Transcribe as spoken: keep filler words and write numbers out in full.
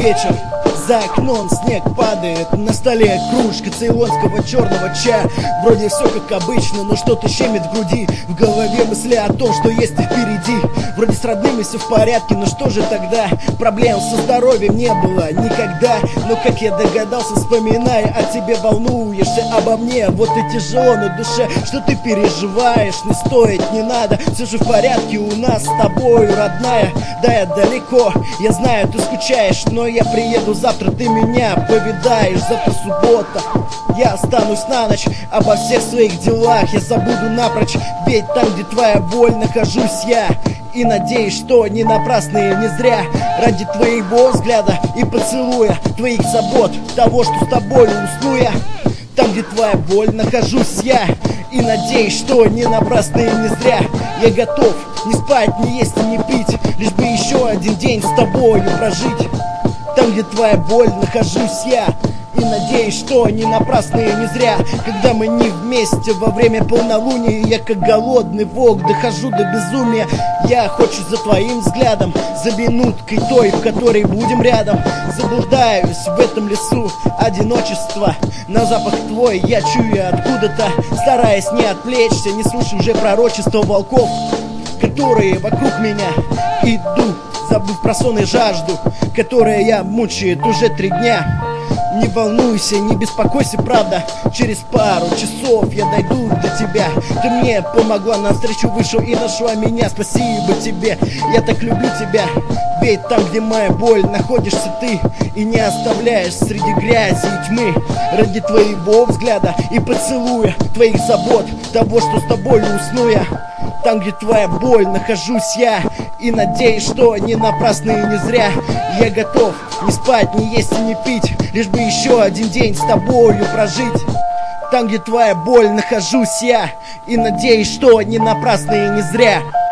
вечер, за окном снег падает, на столе кружка цейлонского черного чая. Вроде все как обычно, но что-то щемит в груди, в голове мысли о том, что есть и впереди. Вроде с родными все в порядке, но что же тогда? Проблем со здоровьем не было никогда. Но как я догадался, вспоминая о тебе, волнуешься обо мне. Вот и тяжело на душе, что ты переживаешь. Не стоит, не надо, все же в порядке у нас с тобою, родная. Да, я далеко, я знаю, ты скучаешь, но я приеду завтра, ты меня повидаешь. Завтра суббота, я останусь на ночь, обо всех своих делах я забуду напрочь. Ведь там, где твоя боль, нахожусь я. И надеюсь, что не напрасно и не зря. Ради твоего взгляда и поцелуя, твоих забот, того, что с тобой усну я. Там, где твоя боль, нахожусь я. И надеюсь, что не напрасно и не зря. Я готов не спать, не есть и не пить, лишь бы еще один день с тобою прожить. Там, где твоя боль, нахожусь я. И надеюсь, что не напрасно и не зря. Когда мы не вместе во время полнолуния, я как голодный волк дохожу до безумия. Я хочу за твоим взглядом, за минуткой той, в которой будем рядом. Заблуждаюсь в этом лесу одиночества, на запах твой я чую откуда-то. Стараясь не отвлечься, не слушай уже пророчества волков, которые вокруг меня идут, забыв про сон и жажду, которая я мучает уже три дня. Не волнуйся, не беспокойся, правда, через пару часов я дойду до тебя. Ты мне помогла, навстречу вышел и нашла меня, спасибо тебе. Я так люблю тебя, ведь там, где моя боль, находишься ты. И не оставляешь среди грязи и тьмы. Ради твоего взгляда и поцелуя, твоих забот, того, что с тобой усну я. Там, где твоя боль, нахожусь я. И надеюсь, что не напрасно и не зря. Я готов не спать, не есть и не пить, лишь бы еще один день с тобою прожить. Там, где твоя боль, нахожусь я. И надеюсь, что не напрасно и не зря.